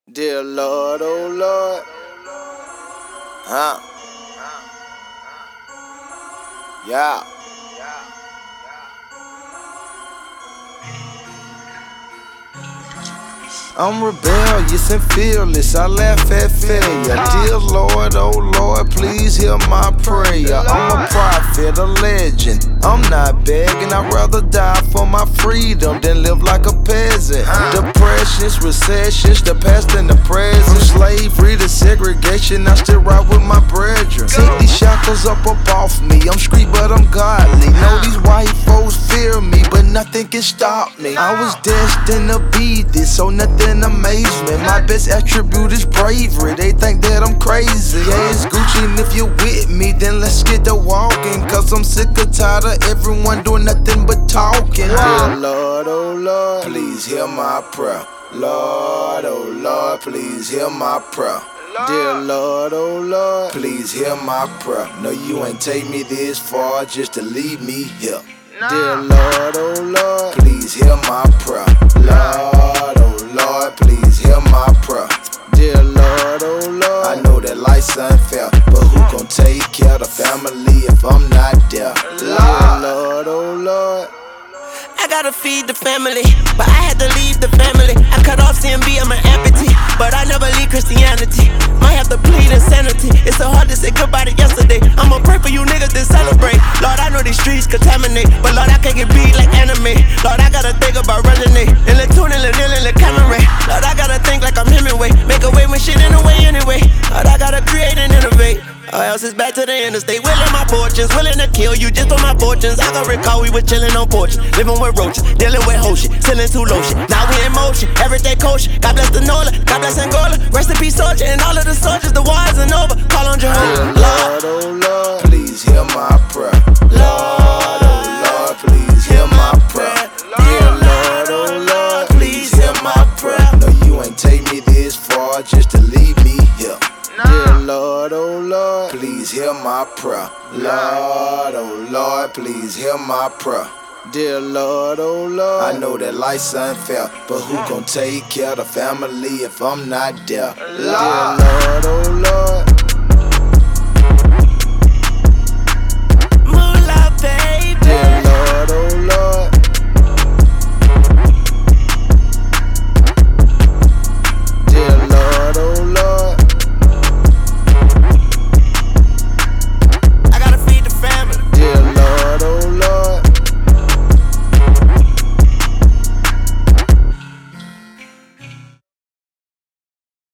Dear Lord, oh Lord. Huh? Yeah. I'm rebellious and fearless, I laugh at failure. Dear Lord, oh Lord, please hear my prayer. I'm a prophet, a legend, I'm not begging. I'd rather die for my freedom than live like a peasant. Depressions, recessions, the past and the present. From slavery to segregation, I still ride with my brethren. Take these shackles up off me, I'm street but I'm godly. Know these white folks fear me, but nothing can stop me. I was destined to be this, so nothing amazement. My best attribute is bravery. They think that I'm crazy. Yeah, it's Gucci, and if you're with me, then let's get to walking. Cause I'm sick or tired of everyone doing nothing but talking. Dear Lord, oh Lord, please hear my prayer. Lord, oh Lord, please hear my prayer. Dear Lord, oh Lord, please hear my prayer. No, you ain't take me this far just to leave me here. Dear Lord, oh Lord, please hear my prayer. Lord, oh Lord, please hear my prayer. Dear Lord, oh Lord, I know that life's unfair, but who gon' take care of the family if I'm not there? Dear Lord, oh Lord, I gotta feed the family, but I had to leave the family. I cut off CMB, I'm an amputee, but I never leave Christianity. Might have to plead insanity. It's so hard to say goodbye to yesterday. I'ma pray for you niggas to celebrate. Lord, I know these streets contaminate, but Lord, I can't get beat like anime. Lord, I gotta think about Reginate, and the tune and the nil and the camera. Lord, I gotta think like I'm Hemingway. Make a way when shit in the way anyway. Lord, I gotta create and innovate. Or else it's back to the interstate. Willing my fortunes, willing to kill you just for my fortunes. I can recall we were chilling on porches, living with roaches, dealing with whole shit, selling too low shit. Now we in motion, everyday kosher. God bless the Nola, God bless Angola. Rest in peace, soldier, and all of the soldiers. The war isn't over. Call on Jehovah. Lord, oh Lord, please hear my prayer. Lord, oh Lord, please hear my prayer. Dear Lord, oh Lord, please hear my prayer. No, you ain't take me this far just to leave me here. Dear Lord, oh Lord, please hear my prayer. Lord, oh Lord, please hear my prayer. Dear Lord, oh Lord, I know that life's unfair, but who gon' take care of the family if I'm not there? Dear Lord, oh Lord,